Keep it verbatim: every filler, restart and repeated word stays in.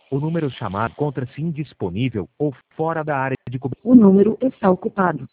O número chamado encontra-se indisponível ou fora da área de cobertura. O número está ocupado.